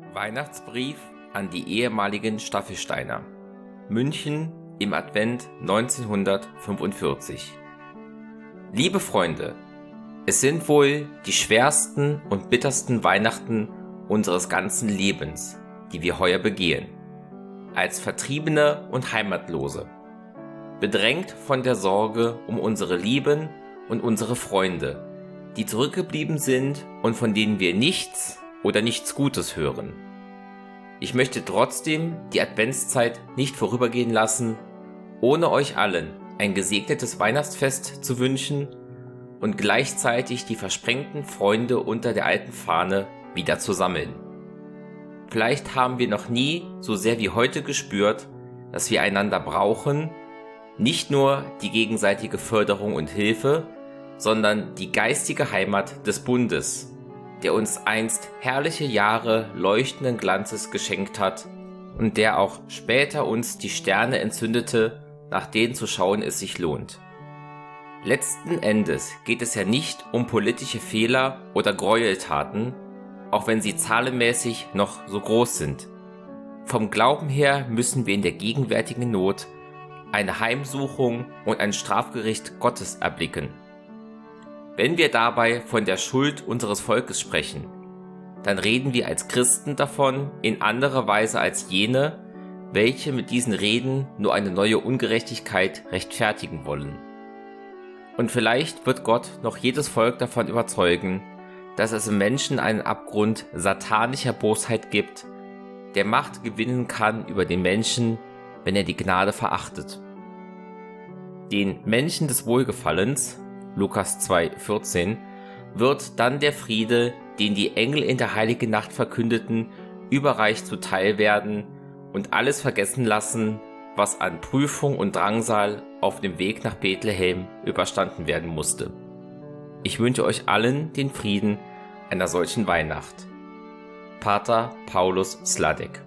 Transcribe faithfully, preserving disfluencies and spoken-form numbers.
Weihnachtsbrief an die ehemaligen Staffelsteiner. München im Advent neunzehnhundertfünfundvierzig. Liebe Freunde, es sind wohl die schwersten und bittersten Weihnachten unseres ganzen Lebens, die wir heuer begehen. Als Vertriebene und Heimatlose. Bedrängt von der Sorge um unsere Lieben und unsere Freunde, die zurückgeblieben sind und von denen wir nichts oder nichts Gutes hören. Ich möchte trotzdem die Adventszeit nicht vorübergehen lassen, ohne euch allen ein gesegnetes Weihnachtsfest zu wünschen und gleichzeitig die versprengten Freunde unter der alten Fahne wieder zu sammeln. Vielleicht haben wir noch nie so sehr wie heute gespürt, dass wir einander brauchen, nicht nur die gegenseitige Förderung und Hilfe, sondern die geistige Heimat des Bundes, der uns einst herrliche Jahre leuchtenden Glanzes geschenkt hat und der auch später uns die Sterne entzündete, nach denen zu schauen es sich lohnt. Letzten Endes geht es ja nicht um politische Fehler oder Gräueltaten, auch wenn sie zahlenmäßig noch so groß sind. Vom Glauben her müssen wir in der gegenwärtigen Not eine Heimsuchung und ein Strafgericht Gottes erblicken. Wenn wir dabei von der Schuld unseres Volkes sprechen, dann reden wir als Christen davon in anderer Weise als jene, welche mit diesen Reden nur eine neue Ungerechtigkeit rechtfertigen wollen. Und vielleicht wird Gott noch jedes Volk davon überzeugen, dass es im Menschen einen Abgrund satanischer Bosheit gibt, der Macht gewinnen kann über den Menschen, wenn er die Gnade verachtet. Den Menschen des Wohlgefallens, Lukas zwei vierzehn, wird dann der Friede, den die Engel in der heiligen Nacht verkündeten, überreich zuteil werden und alles vergessen lassen, was an Prüfung und Drangsal auf dem Weg nach Bethlehem überstanden werden musste. Ich wünsche euch allen den Frieden einer solchen Weihnacht. Pater Paulus Sladek.